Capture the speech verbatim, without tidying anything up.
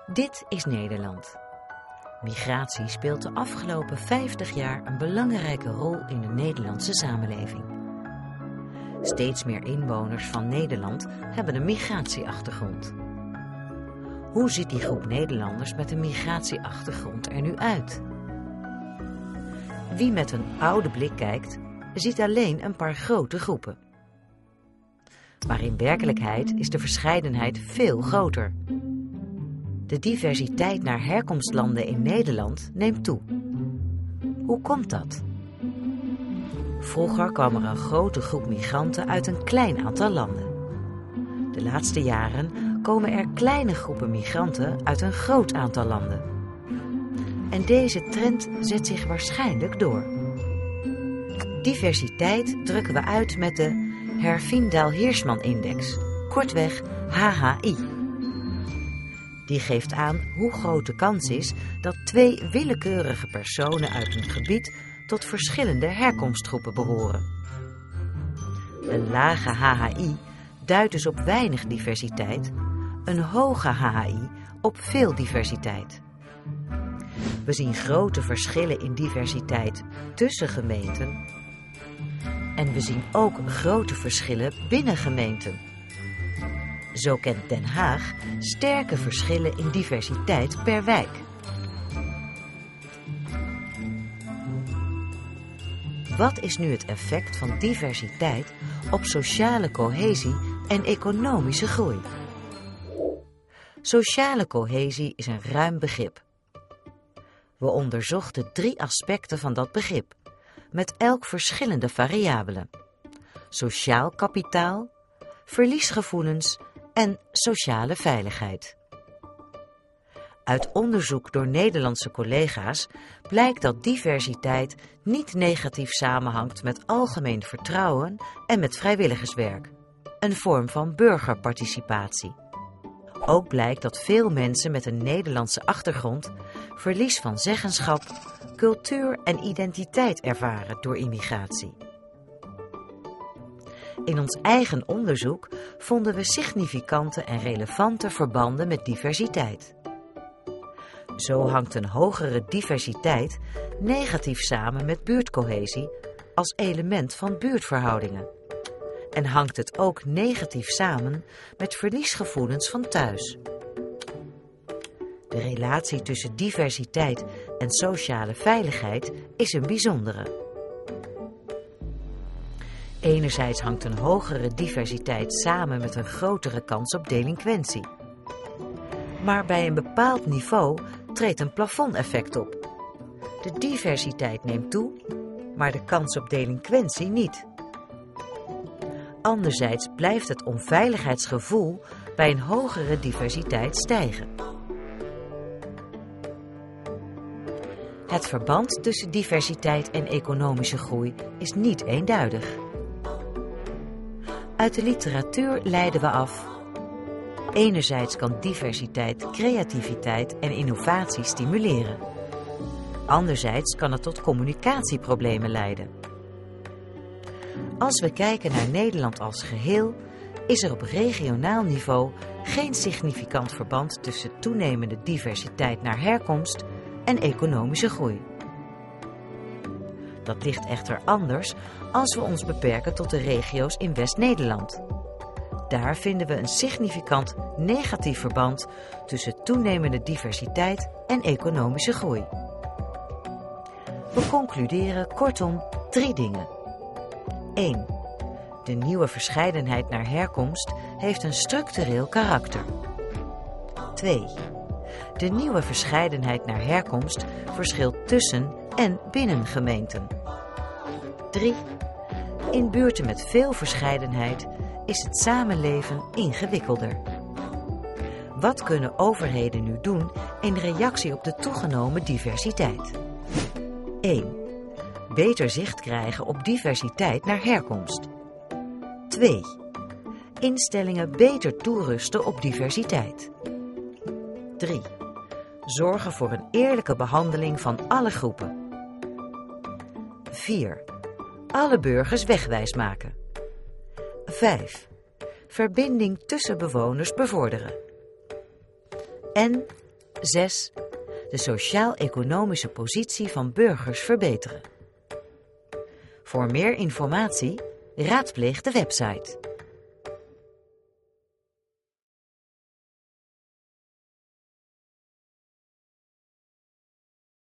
Dit is Nederland. Migratie speelt de afgelopen vijftig jaar een belangrijke rol in de Nederlandse samenleving. Steeds meer inwoners van Nederland hebben een migratieachtergrond. Hoe ziet die groep Nederlanders met een migratieachtergrond er nu uit? Wie met een oude blik kijkt, ziet alleen een paar grote groepen. Maar in werkelijkheid is de verscheidenheid veel groter. De diversiteit naar herkomstlanden in Nederland neemt toe. Hoe komt dat? Vroeger kwam er een grote groep migranten uit een klein aantal landen. De laatste jaren komen er kleine groepen migranten uit een groot aantal landen. En deze trend zet zich waarschijnlijk door. Diversiteit drukken we uit met de Herfindahl-Hirschman-index, kortweg H H I. Die geeft aan hoe groot de kans is dat twee willekeurige personen uit een gebied tot verschillende herkomstgroepen behoren. Een lage H H I duidt dus op weinig diversiteit, een hoge H H I op veel diversiteit. We zien grote verschillen in diversiteit tussen gemeenten en we zien ook grote verschillen binnen gemeenten. Zo kent Den Haag sterke verschillen in diversiteit per wijk. Wat is nu het effect van diversiteit op sociale cohesie en economische groei? Sociale cohesie is een ruim begrip. We onderzochten drie aspecten van dat begrip, met elk verschillende variabelen: sociaal kapitaal, verliesgevoelens en sociale veiligheid. Uit onderzoek door Nederlandse collega's blijkt dat diversiteit niet negatief samenhangt met algemeen vertrouwen en met vrijwilligerswerk, een vorm van burgerparticipatie. Ook blijkt dat veel mensen met een Nederlandse achtergrond verlies van zeggenschap, cultuur en identiteit ervaren door immigratie. In ons eigen onderzoek vonden we significante en relevante verbanden met diversiteit. Zo hangt een hogere diversiteit negatief samen met buurtcohesie als element van buurtverhoudingen. En hangt het ook negatief samen met verliesgevoelens van thuis. De relatie tussen diversiteit en sociale veiligheid is een bijzondere. Enerzijds hangt een hogere diversiteit samen met een grotere kans op delinquentie. Maar bij een bepaald niveau treedt een plafondeffect op. De diversiteit neemt toe, maar de kans op delinquentie niet. Anderzijds blijft het onveiligheidsgevoel bij een hogere diversiteit stijgen. Het verband tussen diversiteit en economische groei is niet eenduidig. Uit de literatuur leiden we af: enerzijds kan diversiteit creativiteit en innovatie stimuleren. Anderzijds kan het tot communicatieproblemen leiden. Als we kijken naar Nederland als geheel, is er op regionaal niveau geen significant verband tussen toenemende diversiteit naar herkomst en economische groei. Dat ligt echter anders als we ons beperken tot de regio's in West-Nederland. Daar vinden we een significant negatief verband tussen toenemende diversiteit en economische groei. We concluderen kortom drie dingen. één. De nieuwe verscheidenheid naar herkomst heeft een structureel karakter. twee. De nieuwe verscheidenheid naar herkomst verschilt tussen en binnen gemeenten. drie. In buurten met veel verscheidenheid is het samenleven ingewikkelder. Wat kunnen overheden nu doen in reactie op de toegenomen diversiteit? één. Beter zicht krijgen op diversiteit naar herkomst. twee. Instellingen beter toerusten op diversiteit. drie. Zorgen voor een eerlijke behandeling van alle groepen. vier. Alle burgers wegwijs maken. vijf. Verbinding tussen bewoners bevorderen. En zes. De sociaal-economische positie van burgers verbeteren. Voor meer informatie raadpleeg de website.